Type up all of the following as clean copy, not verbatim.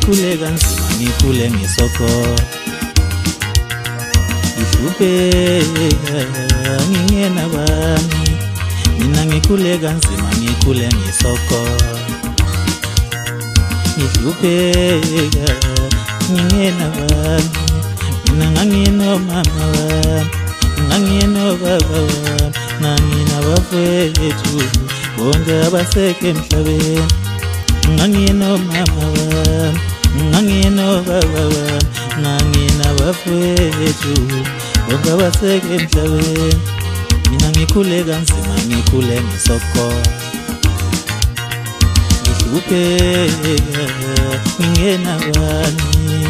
ngikule kanzima ngikule ngisoko ngihlupheka ngingena bani mina ngikule kanzima ngikule ngisoko ngihlupheka ngingena bani mina ngangino mama wami ngangino baba wami ngangina bafowethu bonke abasekho emhlabeni ngangino mama wami ngangino baba wami ngangina bafowethu bonke abasekho emhlabeni mina ngikule kanzima ngikule ngisoko ngihlupheka ngingena bani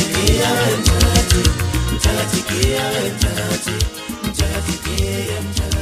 Mchalatikia